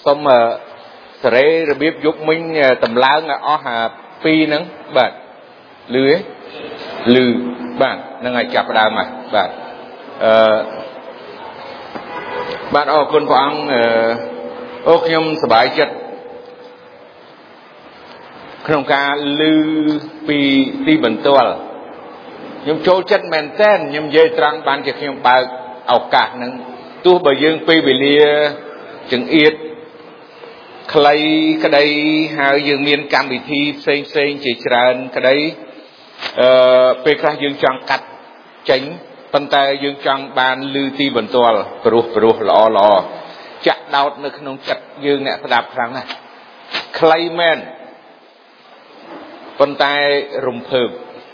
xong sợi rồi biết giúp mình tầm láng pi nắng bạn lưới lư bạn năng ngày chập đàm mà bạn bạn con quang ô nhomสบายចិត្តក្នុងការលឺពីទីបន្ទាល់ខ្ញុំចូលចិត្តមែនតើខ្ញុំនិយាយត្រង់បានជាខ្ញុំបើកឱកាសហ្នឹងទោះបើយើងពេលវេលាចង្អៀតខ្លីក្តីហើយយើងមានកម្មវិធីផ្សេងជាច្រើនក្តីពេលខ្លះយើងចង់កាត់ចេញប៉ុន្តែយើងចង់បានលឺទីបន្ទាល់ព្រោះល្អចាក់ដោតនៅក្នុងចិត្តយើងអ្នកស្ដាប់ខ្លាំងណាស់ខ្លីមែនប៉ុន្តែរំភើប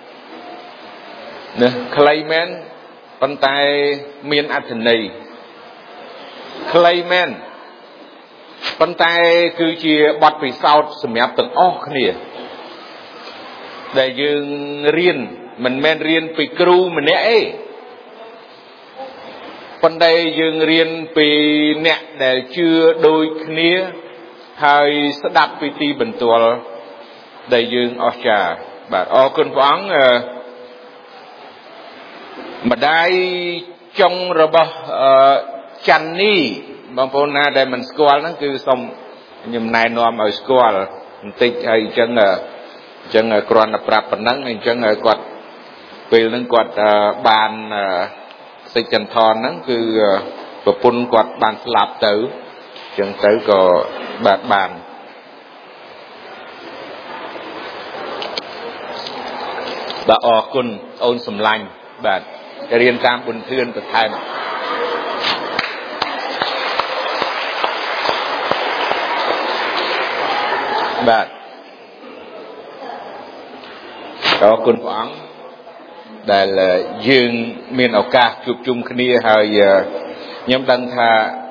ណាខ្លីមែនប៉ុន្តែមានអត្ថន័យខ្លីមែនប៉ុន្តែគឺជាបទពិសោធន៍សម្រាប់ទាំងអស់គ្នាដែលយើងរៀនមិនមែនរៀនពីគ្រូម្នាក់ទេប៉ុន្តែយើងរៀនពីអ្នកដែលជឿដូចគ្នាហើយស្ដាប់ពីទីបន្ទាល់ដែលយើងអស្ចារ្យបាទអរគុណព្រះអង្គម្ដាយចុងរបស់ច័ន្ទនេះបងប្អូនណាដែលមិនស្គាល់ហ្នឹងគឺសូមខ្ញុំណែនាំឲ្យស្គាល់បន្តិចហើយអញ្ចឹងគ្រាន់តែប្រាប់ប៉ុណ្ណឹងអញ្ចឹងគាត់ពេលហ្នឹងគាត់បានសិច្ចន្ទរហ្នឹងគឺប្រពន្ធគាត់បានស្លាប់ទៅអញ្ចឹងទៅក៏បានអរគុណអូនសំឡាញ់បាទរៀនតាមបុណ្យធឿនបន្ថែមបាទអរគុណព្រះអង្គដែលយើងមានឱកាសជួបជុំគ្នាហើយខ្ញុំដឹងថា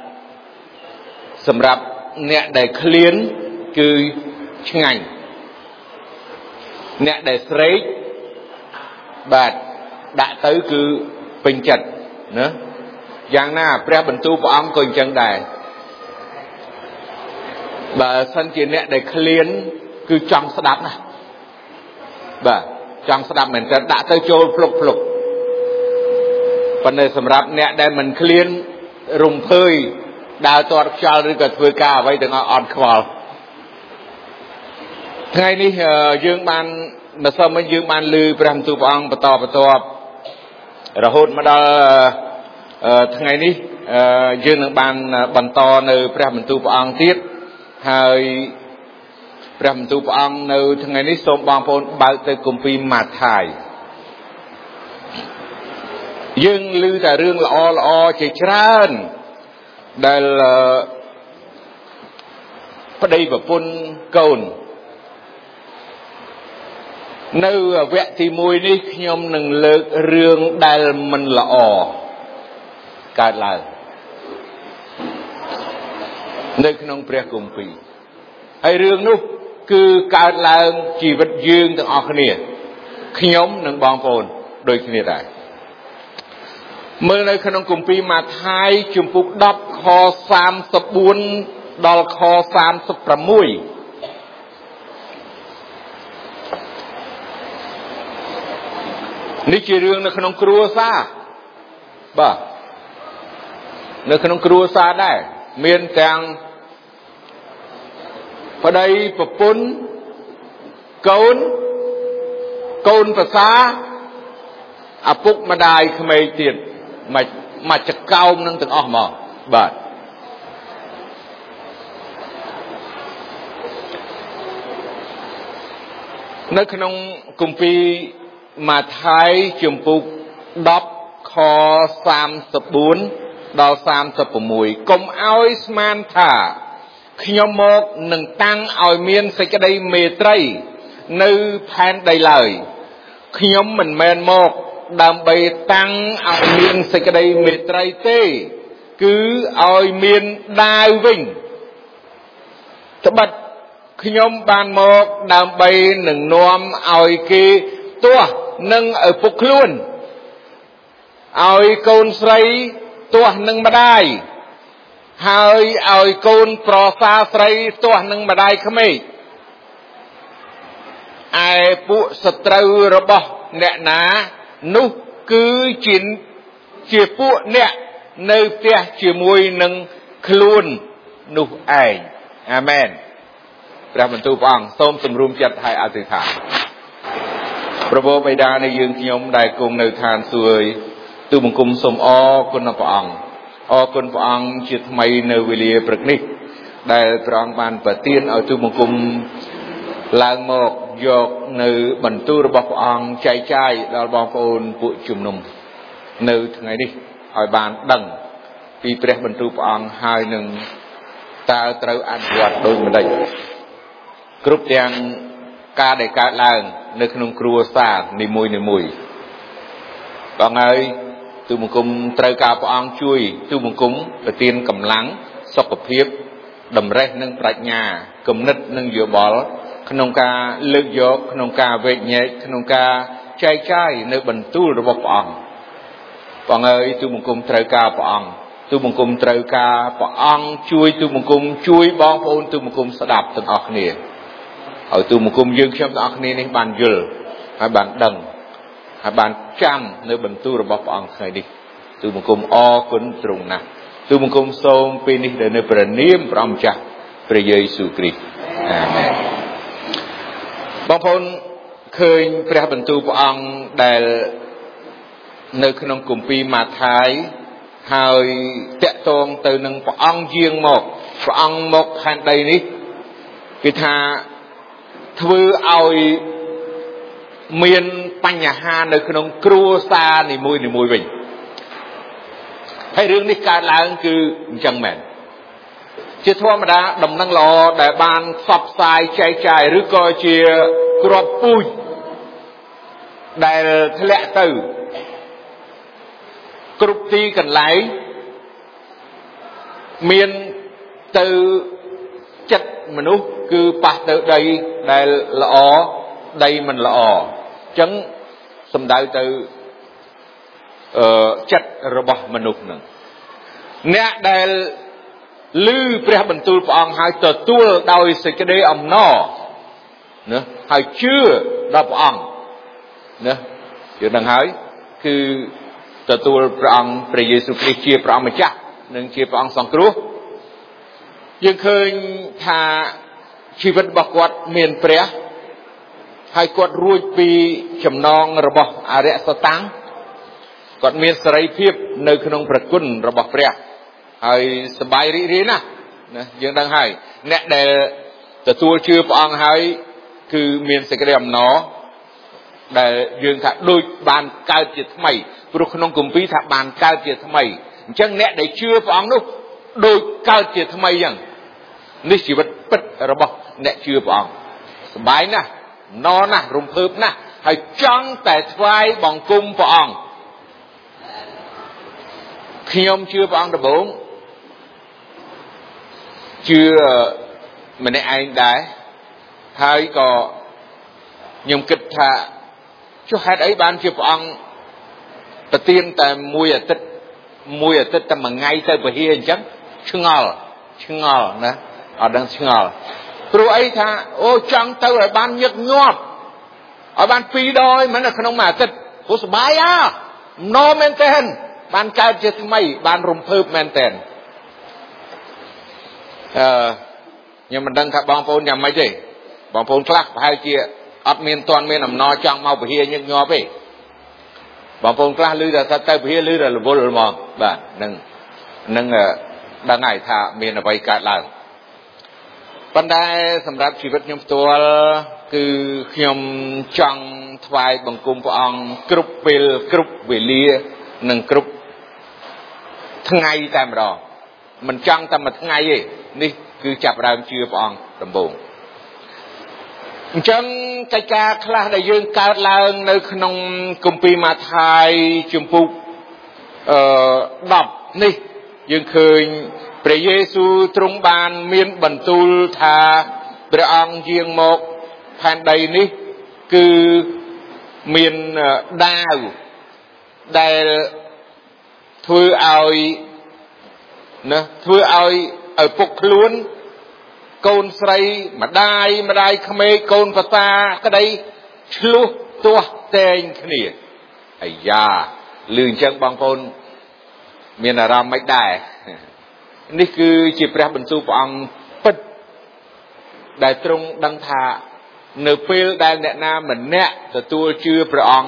សម្រាប់អ្នកដែលឃ្លានគឺឆ្ងាញ់អ្នកដែលស្រេកបាទដាក់ទៅគឺពេញចិត្តណាយ៉ាងណាព្រះបន្ទូលព្រះអង្គក៏អញ្ចឹងដែរបើសិនជាអ្នកដែលឃ្លានគឺចង់ស្ដាប់ណាបាទចង់ស្ដាប់មែនតើដាក់ទៅចូលភ្លុកប៉ុន្តែសម្រាប់អ្នកដែលមិនឃ្លានរំភើយដើរទាត់ខ្យល់ឬក៏ធ្វើការអ្វីទាំងអស់អត់ខ្វល់ថ្ងៃនេះយើងបានម្សិលមិញយើងបានឮព្រះបន្ទូលព្រះអង្គបន្តរហូតមកដល់ថ្ងៃនេះយើងនឹងបានបន្តនៅព្រះបន្ទូលព្រះអង្គទៀតហើយព្រះបន្ទូលព្រះអង្គនៅថ្ងៃនេះសូមបងប្អូនបើកទៅគម្ពីរម៉ាថាយយើងឮតែរឿងល្អជាច្រើនដែលប្តីប្រពន្ធកូននៅវគ្គទី1នេះខ្ញុំនឹងលើករឿងដែលមិនល្អកើតឡើងនៅក្នុងព្រះគម្ពីរហើយរឿងនោះគឺកើតឡើងជីវិតយើងទាំងអស់គ្នាខ្ញុំនិងបងប្អូនដូចគ្នាដែរមើលនៅក្នុងគម្ពីរម៉ាថាយជំពូក10ខ34ដល់ខ36នេះជារឿងនៅក្នុងគ្រួសារបាទនៅក្នុងគ្រួសារដែរមានទាំងប្តីប្រពន្ធកូនប្រសាឪពុកម្ដាយក្មេងទៀតមកចកោមនឹងទាំងអស់ហ្មងបាទនៅក្នុងគម្ពីរម៉ាថាយជំពូក10ខ34ដល់36កុំឲ្យស្មានថាខ្ញុំមកនឹងតាំងឲ្យមានសេចក្តីមេត្រីនៅផែនដីឡើយខ្ញុំមិនមែនមកដើម្បីតាំងឲ្យមានសេចក្តីមេត្រីទេគឺឲ្យមានដាវវិញត្បិតខ្ញុំបានមកដើម្បីនឹងនាំឲ្យគេទាស់នឹងឪពុកខ្លួនឲ្យកូនស្រីទាស់នឹងម្ដាយហើយឲ្យកូនប្រសាស្រីទាស់នឹងម្ដាយក្មេកឯពួកសត្រូវរបស់អ្នកណានោះគឺជាពួកអ្នកនៅផ្ទះជាមួយនឹងខ្លួននោះឯងអាមែនព្រះបន្ទូលព្រះអង្គសូមសម្រុំចិត្តឲ្យអធិដ្ឋានព្រះបិតានៃយើងខ្ញុំដែលគង់នៅឋានសួគ៌ទូលបង្គំសូមអរគុណព្រះអង្គអរគុណព្រះអង្គជាថ្មីនៅវេលាព្រឹកនេះដែលព្រះអង្គបានប្រទានឲ្យទូលបង្គំឡើងមកយកនៅបន្ទូលរបស់ព្រះអង្គចែកចាយដល់បងប្អូនពួកជំនុំនៅថ្ងៃនេះឲ្យបានដឹងពីព្រះបន្ទូលព្រះអង្គហើយនឹងតើត្រូវអនុវត្តដូចម្តេចគ្រប់ទាំងការដែលកើតឡើងនៅក្នុងគ្រួសារនីមួយៗបងហើយទូលបង្គំត្រូវការព្រះអង្គជួយទូលបង្គំប្រទានកម្លាំងសុខភាពតម្រេះនិងប្រាជ្ញាគំនិតនិងយោបល់ក្នុងការលើកយកក្នុងការវែកញែកក្នុងការចែកចាយនៅបន្ទូលរបស់ព្រះអង្គបងហើយទូលបង្គំត្រូវការព្រះអង្គទូលបង្គំត្រូវការព្រះអង្គជួយទូលបង្គំជួយបងប្អូនទូលបង្គំស្ដាប់ទាំងអស់គ្នាឲ្យទូលបង្គំយើងខ្ញុំទាំងអស់គ្នានេះបានយល់ហើយបានដឹងហើយបានចាំនៅបន្ទូលរបស់ព្រះអង្គថ្ងៃនេះទូលបង្គំអរគុណទ្រង់ណាស់ទូលបង្គំសូមពេលនេះដែលនៅព្រះនាមព្រះម្ចាស់ព្រះយេស៊ូវគ្រីស្ទអាមែនបងប្អូនឃើញព្រះបន្ទូលព្រះអង្គដែលនៅក្នុងគម្ពីរម៉ាថាយហើយតាក់ទងទៅនឹងព្រះអង្គយាងមកព្រះអង្គមកផែនដីនេះគឺថាធ្វើឲ្យមានបញ្ហានៅក្នុងគ្រួសារនីមួយៗវិញហើយរឿងនេះកើតឡើងគឺអញ្ចឹងមែនជាធម្មតាដំណឹងល្អដែលបានផ្សព្វផ្សាយចែកចាយឬក៏ជាគ្រាប់ពូជដែលធ្លាក់ទៅគ្រប់ទីកន្លែងមានទៅចិត្តមនុស្សគឺប៉ះទៅដីដែលល្អដីមិនល្អអញ្ចឹងសំដៅទៅចិត្តរបស់មនុស្សនឹងអ្នកដែលឮព្រះបន្ទូលព្រះអង្គហើយទទួលដោយសេចក្តីអំណរណាហើយជឿដល់ព្រះអង្គណាយើងដឹងហើយគឺទទួលព្រះអង្គព្រះយេស៊ូវគ្រីស្ទជាព្រះម្ចាស់និងជាព្រះអង្គសង្គ្រោះយើងឃើញថាជីវិតរបស់គាត់មានព្រះហើយគាត់រួចពីចំណងរបស់អរិយសតាំងគាត់មានសេរីភាពនៅក្នុងព្រះគុណរបស់ព្រះហើយសប្បាយរីករាយណាស់ណាយើងដឹងហើយអ្នកដែលទទួលជឿព្រះអង្គហើយគឺមានសេចក្តីអំណរដែលយើងថាដូចបានកើតជាថ្មីព្រោះក្នុងគម្ពីរថាបានកើតជាថ្មីអញ្ចឹងអ្នកដែលជឿព្រះអង្គនោះដូចកើតជាថ្មីអញ្ចឹងនេះជីវិតពិតរបស់អ្នកជឿព្រះអង្គសប្បាយណាស់ណរណាស់រំភើបណាស់ហើយចង់តែថ្វាយបង្គំព្រះអង្គខ្ញុំជឿព្រះអង្គដំបូងជឿម្នាក់ឯងដែរហើយក៏ខ្ញុំគិតថាចុះហេតុអីបានជាព្រះអង្គប្រទានតែមួយអាទិត្យតែមួយថ្ងៃទៅពហិអញ្ចឹងឆ្ងល់ណាអត់ដឹងឆ្ងល់ព្រោះអីថាអូចង់ទៅឲ្យបានញឹកញាប់ឲ្យបាន2ដងមិននៅក្នុងមួយអាទិត្យព្រោះសុបាយណូមែនទេបានកើតជាថ្មីបានរំភើបមែនទេខ្ញុំមិនដឹងថាបងប្អូនយ៉ាងម៉េចទេបងប្អូនខ្លះប្រហែលជាអត់មានទាន់មានអំណរចង់មកពហិញឹកញាប់ទេបងប្អូនខ្លះឮថាទៅពហិឮតែរវល់ហ្មងបាទនឹងដឹងហើយថាមានអ្វីកើតឡើងប៉ុន្តែសម្រាប់ជីវិតខ្ញុំផ្ទាល់គឺខ្ញុំចង់ថ្វាយបង្គំព្រះអង្គគ្រប់ពេលគ្រប់វេលានិងគ្រប់ថ្ងៃតែម្ដងមិនចង់តែមួយថ្ងៃទេនេះគឺចាប់ផ្ដើមជឿព្រះអង្គដំបូងអញ្ចឹងកិច្ចការខ្លះដែលយើងកើតឡើងនៅក្នុងគម្ពីរម៉ាថាយជំពូក10នេះយើងឃើញព្រះយេស៊ូវទ្រង់បានមានបន្ទូលថាព្រះអង្គយាងមកផែនដីនេះគឺមានដាវដែលធ្វើឲ្យណាធ្វើឲ្យពុកខ្លួនកូនស្រីម្ដាយក្មេកកូនប្រសាក្តីឆ្លោះទាស់តែងគ្នាអាយ៉ាឮអញ្ចឹងបងប្អូនមានអារម្មណ៍មិនដែរនេះគឺជាព្រះបន្ទូលព្រះអង្គពិតដែលទ្រង់ដឹងថានៅពេលដែលអ្នកណាម្នាក់ទទួលជឿព្រះអង្គ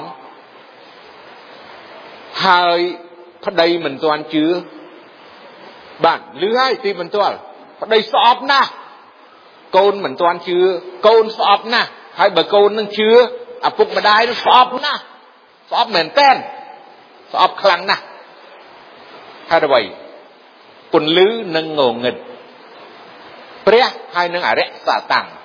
ហើយប្តីមិនទាន់ជឿបាទឮហើយទីបន្ទាល់ប្តីស្អប់ណាស់កូនមិនទាន់ជឿកូនស្អប់ណាស់ហើយបើកូននឹងជឿឪពុកម្ដាយនឹងស្អប់ណាស់ស្អប់មែនតើស្អប់ខ្លាំងណាស់ហើយអ្វីពន្លឺនិងងងឹតព្រះហើយនឹងអរិយសាតាំង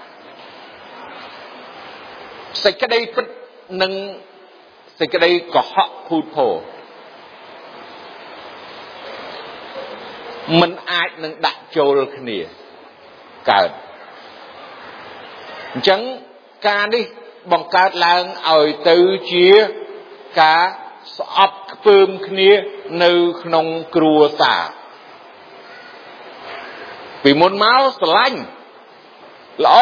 សេចក្តីពិតនិងសេចក្តីកុហកភូតភរមិនអាចនឹងដាក់ចូលគ្នាកើតអញ្ចឹងការនេះបង្កើតឡើងឲ្យទៅជាការស្អប់ខ្ពើមគ្នានៅក្នុងគ្រួសារពីមុនមកស្រឡាញ់ល្អ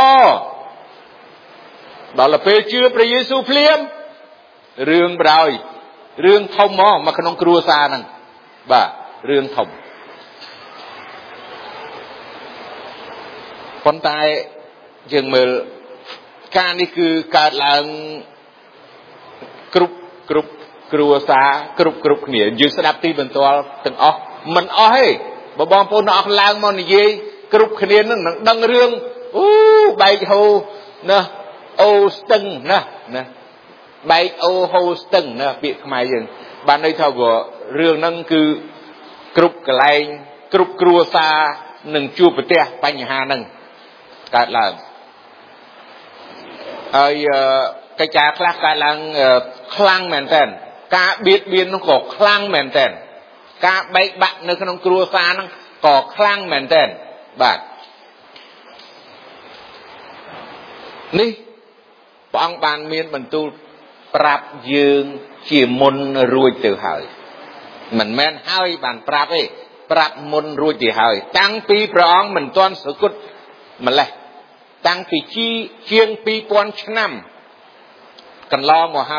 ដល់ទៅពេលជឿព្រះយេស៊ូវភ្លាមរឿងបរោយរឿងធំមកក្នុងគ្រួសារហ្នឹងបាទរឿងធំប៉ុន្តែយើងមើលការនេះគឺកើតឡើងគ្រប់គ្រួសារគ្រប់គ្នាយើងស្ដាប់ទីបន្ទាល់ទាំងអស់មិនអស់ទេបើបងប្អូនអ្នកអស់ឡើងមកនិយាយគ្រប់គ្នានឹងដឹងរឿងបែកហូណាអូស្ទឹងណាបែកអូហូស្ទឹងណាពាក្យខ្មែរយើងបានន័យថារឿងហ្នឹងគឺគ្រប់កន្លែងគ្រប់គ្រួសារនឹងជួបប្រទះបញ្ហាហ្នឹងកើតឡើងហើយកិច្ចការខ្លះកើតឡើងខ្លាំងមែនតើការបៀតបៀននោះក៏ខ្លាំងមែនតើការបែកបាក់នៅក្នុងគ្រួសារហ្នឹងក៏ខ្លាំងមែនតើបាទនេះព្រះអង្គបានមានបន្ទូលប្រាប់យើងជាមុនរួចទៅហើយមិនមែនហើយបានប្រាប់ទេប្រាប់មុនរួចទៅហើយតាំងពីព្រះអង្គមិនទាន់សគត់ម្លេះតាំងពីជាង 2000 ឆ្នាំកន្លងមក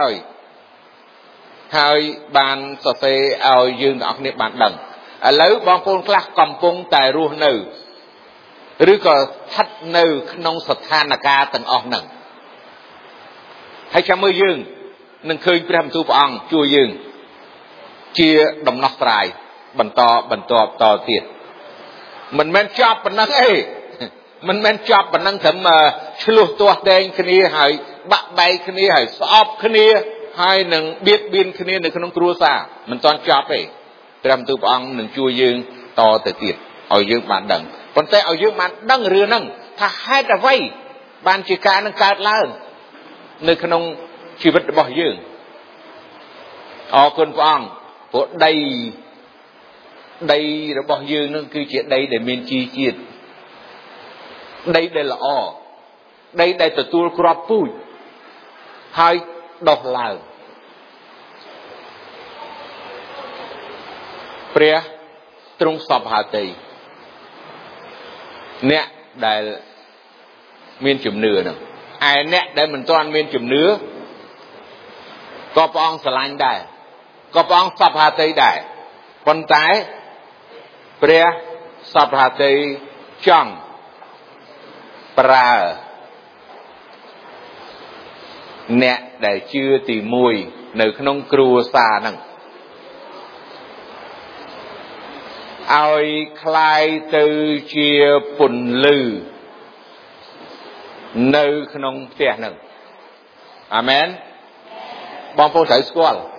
ហើយបានសរសេរឲ្យយើងទាំងអស់គ្នាបានដឹងឥឡូវបងប្អូនខ្លះកំពុងតែរស់នៅឬក៏ស្ថិតនៅក្នុងស្ថានភាពទាំងអស់ហ្នឹងហើយចាំមើលយើងនឹងឃើញព្រះបន្ទូលព្រះអង្គជួយយើងជាដំណោះស្រាយបន្តទៀតមិនមែនចប់ប៉ុណ្ណឹងទេមិនមែនចប់ប៉ុណ្ណឹងត្រឹមឆ្លោះទាស់តែងគ្នាហើយបាក់បែកគ្នាហើយស្អប់គ្នាហើយនឹងបៀតបៀនគ្នានៅក្នុងគ្រួសារមិនទាន់ចប់ទេព្រះបន្ទូលព្រះអង្គនឹងជួយយើងតទៅទៀតឲ្យយើងបានដឹងប៉ុន្តែឲ្យយើងបានដឹងរឿងហ្នឹងថាហេតុអ្វីបានជាការនឹងកើតឡើងនៅក្នុងជីវិតរបស់យើងអរគុណព្រះអង្គព្រោះដីរបស់យើងនឹងគឺជាដីដែលមានជីជាតិដីដែលល្អដីដែលទទួលគ្រាប់ពូជហើយដុះឡើងព្រះទ្រង់សពហតីអ្នកដែលមានជំនឿហ្នឹងឯអ្នកដែលមិនទាន់មានជំនឿក៏ព្រះអង្គស្រឡាញ់ដែរក៏ព្រះអង្គសពហតីដែរប៉ុន្តែព្រះសពហតីចង់ប្រើអ្នកដែលជឿទី1នៅក្នុងគ្រួសារហ្នឹងឲ្យคล้ายទៅជាពន្លឺនៅក្នុងផ្ទះហ្នឹងអាមែនបងប្អូនត្រូវស្គាល់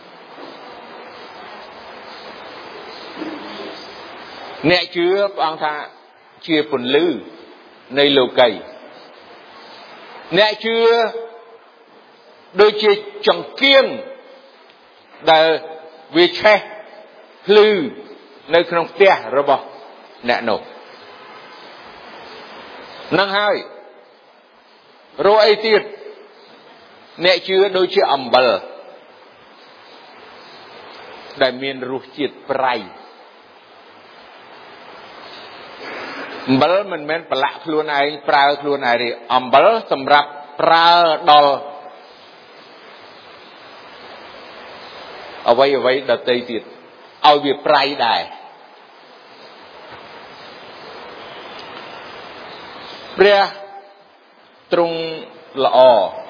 អ្នកជឿព្រះអង្គថាជាពន្លឺនៃលោកីអ្នកជឿដូចជាចង្គៀងដែលវាឆេះភ្លឺនៅក្នុងផ្ទះរបស់អ្នកនោះនឹងហើយរកអីទៀតអ្នកជឿដូចជាអំបិលដែលមានរសជាតិប្រៃអំបិលមិនមែនប្រឡាក់ខ្លួនឯងប្រើខ្លួនឯងទេអំបិលសម្រាប់ប្រើដល់អ្វីដទៃទៀតឲ្យវាប្រៃដែរព្រះទ្រង់ល្អ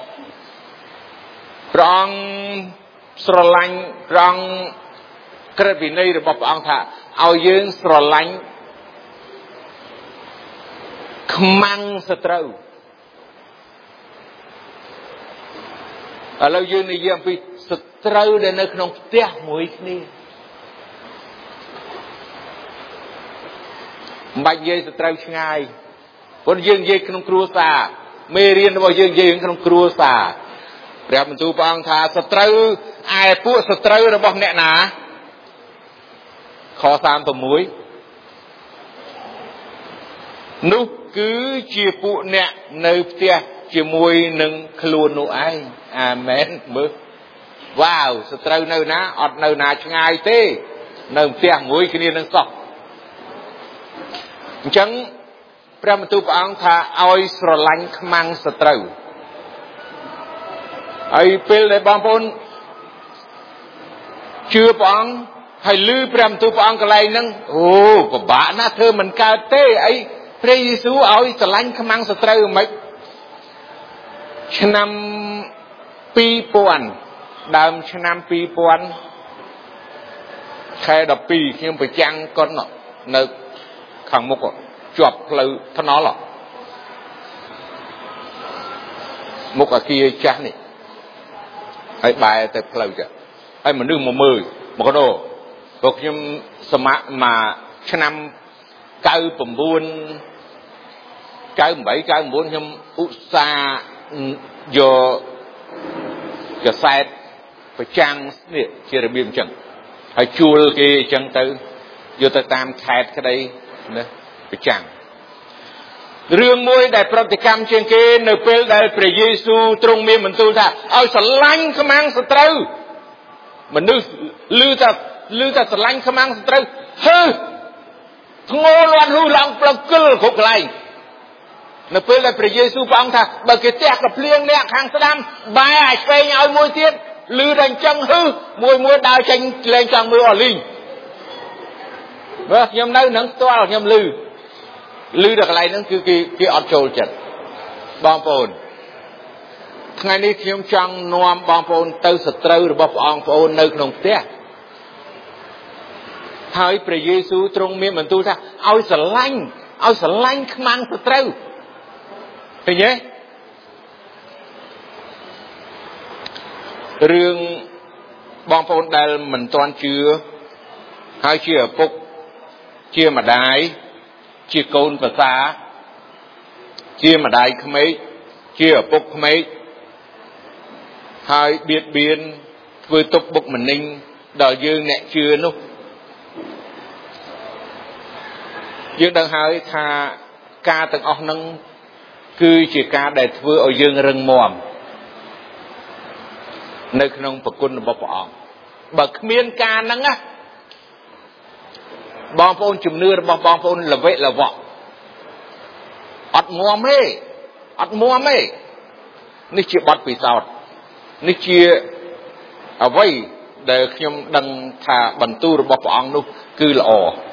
ព្រះអង្គស្រឡាញ់ព្រះអង្គក្រឹតវិន័យរបស់ព្រះអង្គថាឲ្យយើងស្រឡាញ់ខ្មាំងសត្រូវឥឡូវយើងនិយាយអំពីសត្រូវដែលនៅក្នុងផ្ទះមួយគ្នាមិនបាច់និយាយសត្រូវឆ្ងាយព្រោះយើងនិយាយក្នុងគ្រួសារមេរៀនរបស់យើងនិយាយក្នុងគ្រួសារព្រះបន្ទូលព្រះអង្គថាសត្រូវឯពួកសត្រូវរបស់អ្នកណាខ36នោះគឺជាពួកអ្នកនៅផ្ទះជាមួយនឹងខ្លួននោះឯងអាមែនមើលវ៉ាវសត្រូវនៅណាអត់នៅណាឆ្ងាយទេនៅផ្ទះមួយគ្នានឹងសោះអញ្ចឹងព្រះបន្ទូលព្រះអង្គថាឲ្យស្រឡាញ់ខ្មាំងសត្រូវហើយពេលដែលបងប្អូនជឿព្រះអង្គហើយឮព្រះបន្ទូលព្រះអង្គកន្លែងហ្នឹងអូពិបាកណាស់ធ្វើមិនកើតទេអីព្រះយេស៊ូវឲ្យស្រឡាញ់ខ្មាំងសត្រូវមិនឆ្នាំ2000ដើមឆ្នាំ2000ខែ12ខ្ញុំប្រចាំងកុននៅខាងមុខជាប់ផ្លូវថ្នល់មុខអគារចាស់នេះហើយបែរទៅផ្លូវចាស់ហើយមនុស្សមកមើលមកដោព្រោះខ្ញុំសម័យមកឆ្នាំ99 98 99ខ្ញុំឧស្សាហ៍យកកសែតប្រចាំងនេះជារបៀបអញ្ចឹងហើយជួលគេអញ្ចឹងទៅយកទៅតាមខេត្តក្តីណាប្រចាំងរឿងមួយដែលប្រតិកម្មជាងគេនៅពេលដែលព្រះយេស៊ូវទ្រង់មានបន្ទូលថាឲ្យស្រឡាញ់ខ្មាំងសត្រូវមនុស្សឮតែស្រឡាញ់ខ្មាំងសត្រូវហឺធ្ងន់លាន់ហ៊ូឡើងផ្លឹកគិលគ្រប់កន្លែងនៅពេលដែលព្រះយេស៊ូវព្រះអង្គថាបើគេទះកភ្លៀងអ្នកខាងស្ដាំបែរឲ្យឆ្វេងឲ្យមួយទៀតឮតែអញ្ចឹងហឺមួយដើរចេញលេងចង់មើលអលីងបើខ្ញុំនៅនឹងផ្ទាល់ខ្ញុំឮតែកន្លែងហ្នឹងគឺគេអត់ចូលចិត្តបងប្អូនថ្ងៃនេះខ្ញុំចង់នាំបងប្អូនទៅសត្រូវរបស់ព្រះអង្គប្អូននៅក្នុងផ្ទះហើយព្រះយេស៊ូវទ្រង់មានបន្ទូលថាឲ្យស្រឡាញ់ខ្មាំងសត្រូវឃើញទេរឿងបងប្អូនដែលមិនទាន់ជឿហើយជាឪពុកជាម្ដាយជាកូនប្រសាជាម្ដាយក្មេកជាឪពុកក្មេកហើយបៀតបៀនធ្វើទុកបុកម្នេញដល់យើងអ្នកជឿនោះយើងដឹងហើយថាការទាំងអស់ហ្នឹងគឺជាការដែលធ្វើឲ្យយើងរឹងមាំនៅក្នុងប្រគុណរបស់ព្រះអង្គបើគ្មានការហ្នឹងណាបងប្អូនជំនឿរបស់បងប្អូនល្វិល្វក់អត់មាំទេនេះជាបទពិសោធន៍នេះជាអ្វីដែលខ្ញុំដឹងថាបន្ទូលរបស់ព្រះអង្គនោះគឺល្អ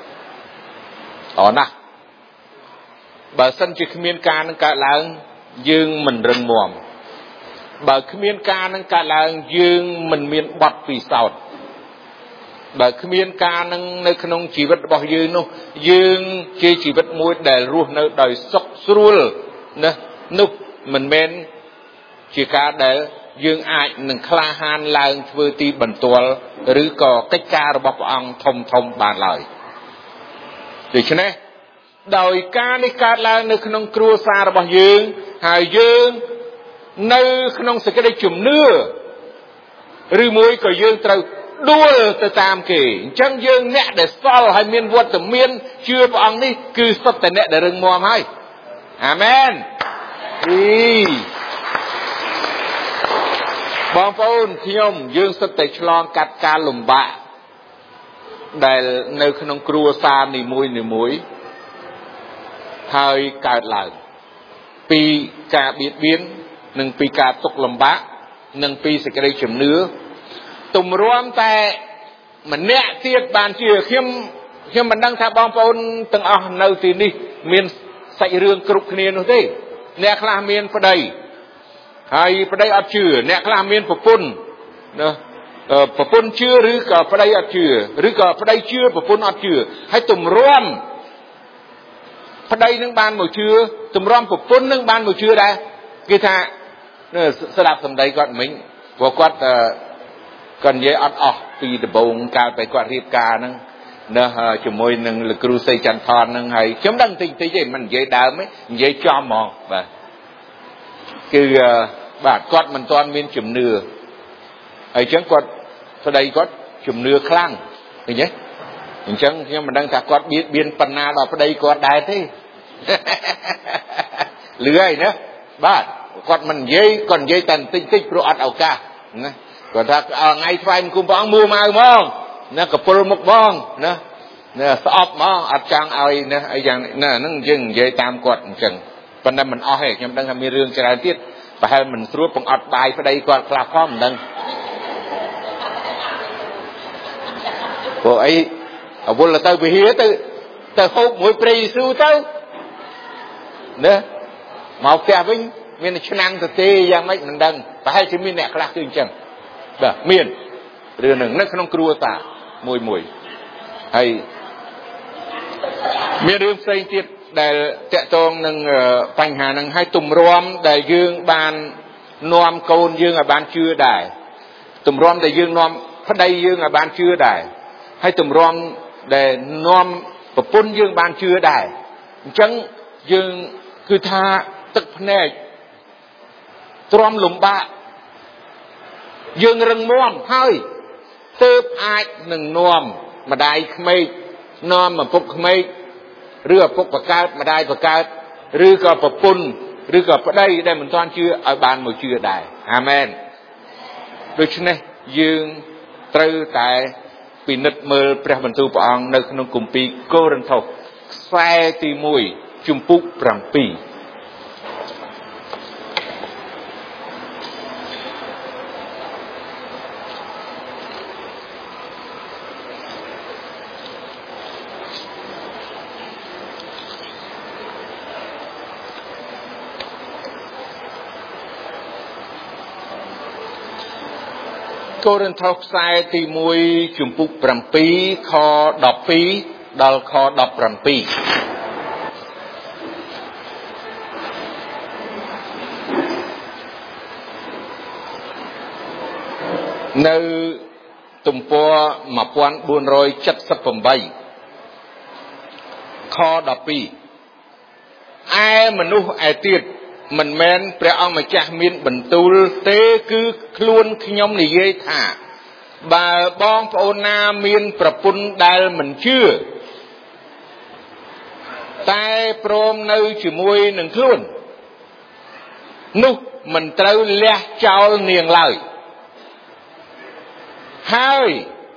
ណាស់បើសិនជាគ្មានការនឹងកើតឡើងយើងមិនរឹងមាំបើគ្មានការនឹងកើតឡើងយើងមិនមានបទពិសោធន៍បើគ្មានការនឹងនៅក្នុងជីវិតរបស់យើងនោះយើងជាជីវិតមួយដែលរស់នៅដោយសុខស្រួលណានោះមិនមែនជាការដែលយើងអាចនឹងក្លាហានឡើងធ្វើទីបន្ទាល់ឬក៏កិច្ចការរបស់ព្រះអង្គធំបានឡើយដូច្នេះដោយការនេះកើតឡើងនៅក្នុងគ្រួសាររបស់យើងហើយយើងនៅក្នុងសេចក្តីជំនឿឬមួយក៏យើងត្រូវដួលទៅតាមគេអញ្ចឹងយើងអ្នកដែលសល់ហើយមានវត្តមានជឿព្រះអង្គនេះគឺសុទ្ធតែអ្នកដែលរឹងមាំហើយអាមែនបងប្អូនយើងសុទ្ធតែឆ្លងកាត់ការលំបាកដែលនៅក្នុងគ្រួសារនីមួយហើយកើតឡើងពីការបៀតបៀននិងពីការទុកលំបាកនិងពីសេចក្តីជំនឿទម្រាំតែម្នាក់ទៀតបានជឿខ្ញុំមិនដឹងថាបងប្អូនទាំងអស់នៅទីនេះមានសាច់រឿងគ្រប់គ្នានោះទេអ្នកខ្លះមានប្តីហើយប្តីអត់ជឿអ្នកខ្លះមានប្រពន្ធណាប្រពន្ធជឿឬក៏ប្តីអត់ជឿឬក៏ប្តីជឿប្រពន្ធអត់ជឿហើយទម្រាំប្តីនឹងបានមកជឿទម្រាំប្រពន្ធនឹងបានមកជឿដែរគេថាស្ដាប់សម្ដីគាត់មិញព្រោះគាត់និយាយអត់អស់ពីដំបូងកាលពេលគាត់រៀបការហ្នឹងណាជាមួយនឹងលោកគ្រូសីចន្ទថនហ្នឹងហើយខ្ញុំដឹងតិចទេមិននិយាយដើមទេនិយាយចំហ្មងបាទគឺបាទគាត់មិនទាន់មានជំនឿហើយអញ្ចឹងគាត់ប្តីគាត់ជំនឿខ្លាំងឃើញទេអញ្ចឹងខ្ញុំមិនដឹងថាគាត់បៀតបៀនប៉ុណ្ណាដល់ប្តីគាត់ដែរទេលឺហើយណាបាទគាត់មិននិយាយគាត់និយាយតែបន្តិចព្រោះអត់ឱកាសណាគាត់ថាថ្ងៃថ្វាយបង្គំព្រះអង្គមួម៉ៅហ្មងណាកពុលមុខហ្មងណាស្អប់ហ្មងអត់ចង់ឲ្យណាអីយ៉ាងណាហ្នឹងយើងនិយាយតាមគាត់អញ្ចឹងប៉ុន្តែមិនអស់ទេខ្ញុំដឹងថាមានរឿងច្រើនទៀតប្រហែលមិនស្រួលបង្អត់បាយប្តីគាត់ខ្លះផងមិនដឹងព្រោះអីអវល់ទៅវិហារទៅហូបមួយព្រះយេស៊ូវទៅណាមកផ្ទះវិញមានឆ្នាំងទៅទេយ៉ាងម៉េចមិនដឹងប្រហែលជាមានអ្នកខ្លះគឺអញ្ចឹងបាទមានរឿងហ្នឹងនៅក្នុងគ្រួសារមួយហើយមានរឿងផ្សេងទៀតដែលតាក់ទងនឹងបញ្ហាហ្នឹងហើយទម្រាំដែលយើងបាននាំកូនយើងឲ្យបានជឿដែរទម្រាំដែលយើងនាំប្តីយើងឲ្យបានជឿដែរហើយទម្រាំដែលនាំប្រពន្ធយើងបានជឿដែរអញ្ចឹងយើងគឺថាទឹកភ្នែកទ្រាំលំបាកយើងរឹងមាំហើយទើបអាចនឹងនាំម្ដាយក្មេកនាំឪពុកក្មេកឬឪពុកបកើតម្ដាយបកើតឬក៏ប្រពន្ធឬក៏ប្តីដែលមិនទាន់ជឿឲ្យបានមកជឿដែរអាមែនដូច្នេះយើងត្រូវតែពិនិត្យមើលព្រះបន្ទូលព្រះអង្គនៅក្នុងគម្ពីរកូរិនថូសខ្សែទី1ជំពូក7កូរិនថូសខ្សែទី1ជំពូក7ខ12ដល់ខ17នៅទំព័រ1478ខ12ឯមនុស្សឯទៀតមិនមែនព្រះអង្គម្ចាស់មានបន្ទូលទេគឺខ្លួនខ្ញុំនិយាយថាបើបងប្អូនណាមានប្រពន្ធដែលមិនជឿតែព្រមនៅជាមួយនឹងខ្លួននោះមិនត្រូវលះចោលនាងឡើយហើយ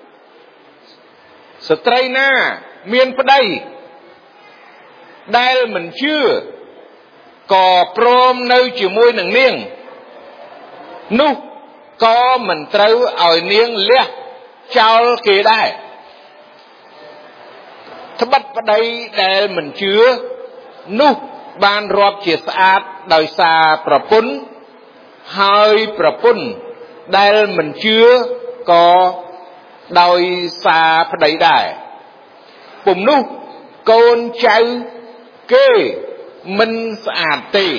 ស្ត្រីណាមានប្តីដែលមិនជឿក៏ព្រមនៅជាមួយនឹងនាងនោះក៏មិនត្រូវឲ្យនាងលះចោលគេដែរត្បិតប្តីដែលមិនជឿនោះបានរាប់ជាស្អាតដោយសារប្រពន្ធហើយប្រពន្ធដែលមិនជឿក៏ដោយសារប្តីដែរពុំនោះកូនចៅគេមិនស្អាតទេ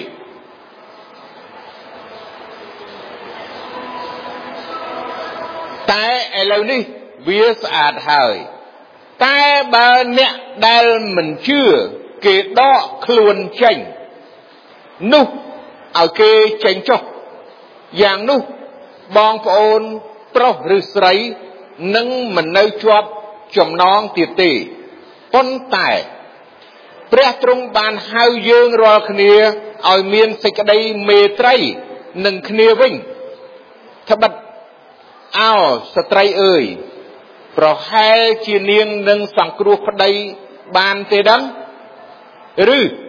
តែឥឡូវនេះវាស្អាតហើយតែបើអ្នកដែលមិនជឿគេដកខ្លួនចេញនោះឲ្យគេចេញចុះយ៉ាងនោះបងប្អូនប្រុសឬស្រីនឹងមិននៅជាប់ចំណងទៀតទេប៉ុន្តែព្រះទ្រង់បានហៅយើងរាល់គ្នាឲ្យមានសេចក្តីមេត្រីនឹងគ្នាវិញត្បិតអោស្ត្រីអើយប្រហែលជានាងនឹងសង្គ្រោះប្តីបានទេដឹងឬ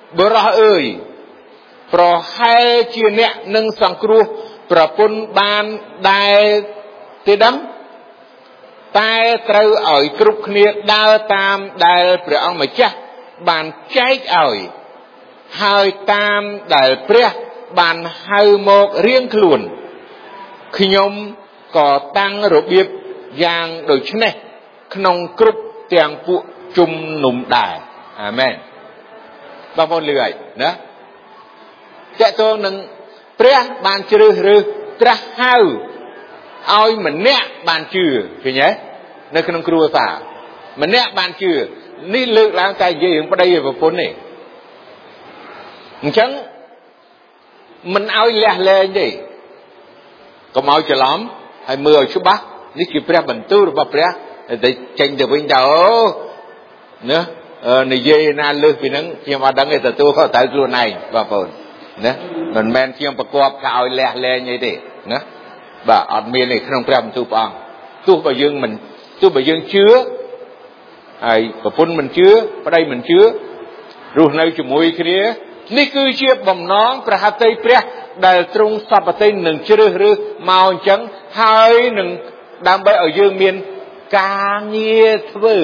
បរោះអើយប្រហែលជាអ្នកនឹងសង្គ្រោះប្រពន្ធបានដែរទេដឹងតែត្រូវឲ្យគ្រប់គ្នាដើរតាមដែលព្រះអង្គម្ចាស់បានចែកឲ្យហើយតាមដែលព្រះបានហៅមករៀងខ្លួនខ្ញុំក៏តាំងរបៀបយ៉ាងដូចនេះក្នុងគ្រប់ទាំងពួកជំនុំដែរអាមែនបងប្អូនលឺហើយណាតើតើនឹងព្រះបានជ្រើសរើសត្រាស់ហៅឲ្យម្នាក់បានជឿឃើញទេនៅក្នុងគ្រួសារម្នាក់បានជឿនេះលើកឡើងតែនិយាយរឿងប្តីឲ្យប្រពន្ធទេអញ្ចឹងមិនឲ្យលះលែងទេកុំឲ្យច្រឡំហើយមើលឲ្យច្បាស់នេះជាព្រះបន្ទូលរបស់ព្រះតែចេញទៅវិញទៅណានិយាយណាលើសពីហ្នឹងខ្ញុំអត់ដឹងទេទទួលខុសត្រូវខ្លួនឯងបងប្អូនណាមិនមែនខ្ញុំប្រកបថាឲ្យលះលែងអីទេណាបាទអត់មានទេក្នុងព្រះបន្ទូលព្រះអង្គទោះបើយើងជឿហើយប្រពន្ធមិនជឿប្តីមិនជឿរស់នៅជាមួយគ្នានេះគឺជាបំណងព្រះហត្ថីព្រះដែលទ្រង់សព្វទិនឹងជ្រើសរើសមកអញ្ចឹងហើយនឹងដើម្បីឲ្យយើងមានការងារធ្វើ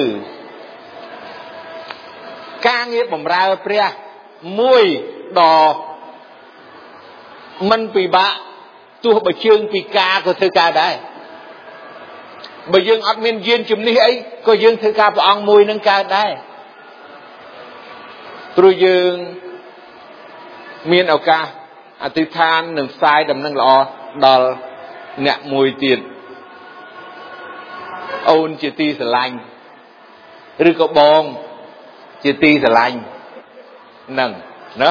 ការងារបម្រើព្រះមួយដ៏មិនពិបាកទោះបើជើងពីការក៏ធ្វើការដែរបើយើងអត់មានយានជំនិះអីក៏យើងធ្វើការព្រះអង្គមួយនឹងកើតដែរព្រោះយើងមានឱកាសអធិដ្ឋាននឹងផ្សាយដំណឹងល្អដល់អ្នកមួយទៀតអូនជាទីស្រឡាញ់ឬក៏បងជាទីស្រឡាញ់នឹងណា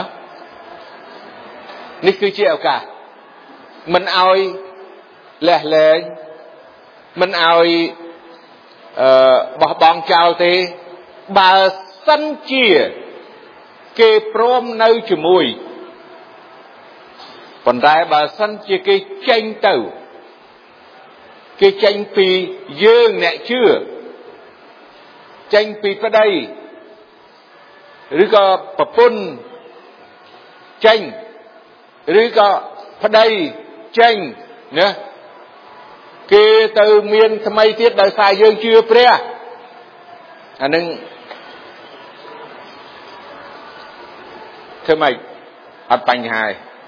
នេះគឺជាឱកាសមិនឲ្យលះលែងមិនឲ្យបោះបង់ចោលទេបើសិនជាគេព្រមនៅជាមួយប៉ុន្តែបើសិនជាគេចេញទៅគេចេញពីយើងអ្នកជឿចេញពីប្តីឬក៏ប្រពន្ធចេញឬក៏ប្តីចេញណាគេទៅមានថ្មីទៀតដោយសារយើងជឿព្រះអានឹងធ្វើម៉េចអត់បញ្ហាទេ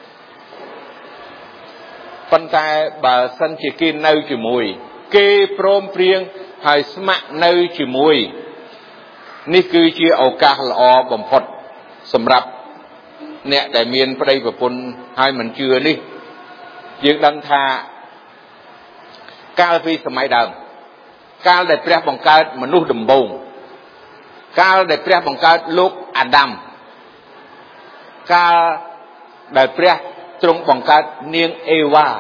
ប៉ុន្តែបើសិនជាគេនៅជាមួយគេព្រមព្រៀងហើយស្ម័គ្រនៅជាមួយនេះគឺជាឱកាសល្អបំផុតសម្រាប់អ្នកដែលមានប្តីប្រពន្ធហើយមិនជឿនេះយើងដឹងថាកាលពីសម័យដើមកាលដែលព្រះបង្កើតមនុស្សដំបូងកាលដែលព្រះបង្កើតលោកអាដាមកាលដែលព្រះទ្រង់បង្កើតនាងអេវ៉ា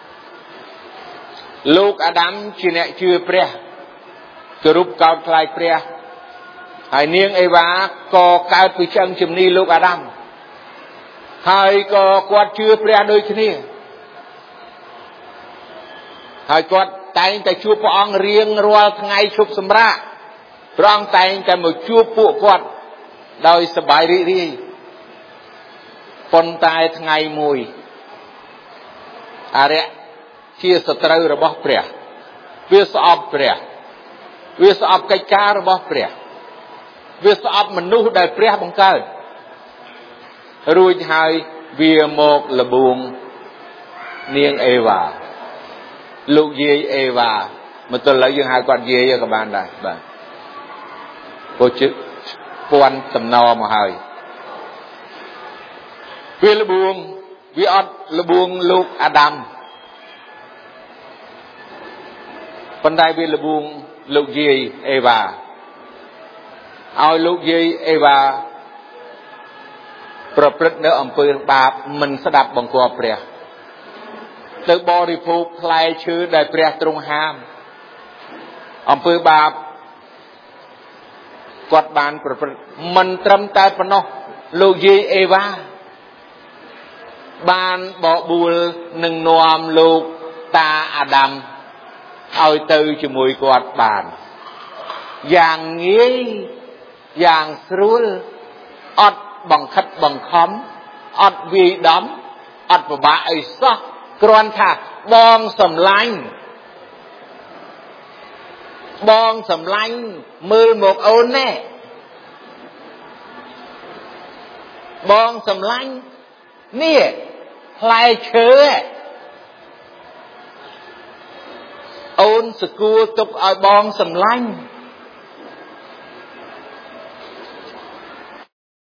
លោកអាដាមជាអ្នកជឿព្រះគោរពកោតខ្លាចព្រះហើយនាងអេវ៉ាក៏កើតពីឆ្អឹងជំនីលោកអាដាមហើយក៏គាត់ជឿព្រះដូចគ្នាហើយគាត់តែងតែជួបព្រះអង្គរៀងរាល់ថ្ងៃឈប់សម្រាកព្រះអង្គតែងតែមកជួបពួកគាត់ដោយសប្បាយរីករាយប៉ុន្តែថ្ងៃមួយអរិយជាសត្រូវរបស់ព្រះវាស្អប់ព្រះវាស្អប់កិច្ចការរបស់ព្រះវាស្អប់មនុស្សដែលព្រះបង្កើតរួចហើយវាមកលបួងនាងអេវ៉ាលោកយាយអេវ៉ាមកទល់ឥឡូវយើងហៅគាត់យាយក៏បានដែរបាទព្រោះជិះពាន់តំណមកហើយវាលបួងវាអត់លបួងលោកអាដាមប៉ុន្តែវាលបួងលោកយាយអេវ៉ាឲ្យលោកយាយអេវ៉ាប្រព្រឹត្តនៅអំពើបាបមិនស្ដាប់បង្គាប់ព្រះទៅបរិភោគផ្លែឈើដែលព្រះទ្រង់ហាមអំពើបាបគាត់បានប្រព្រឹត្តមិនត្រឹមតែប៉ុណ្ណោះលោកយាយអេវ៉ាបានបបួលនឹងនាំលោកតាអាដាមឲ្យទៅជាមួយគាត់បានយ៉ាងងាយយ៉ាងស្រួលអត់ bằng khất bằng khóm ọt vì đấm ọt và bà ấy sọ còn thà bong sầm lanh mưa một ôn nè bong sầm lanh nè lại chớ ôn sự cua tục ở bong sầm lanh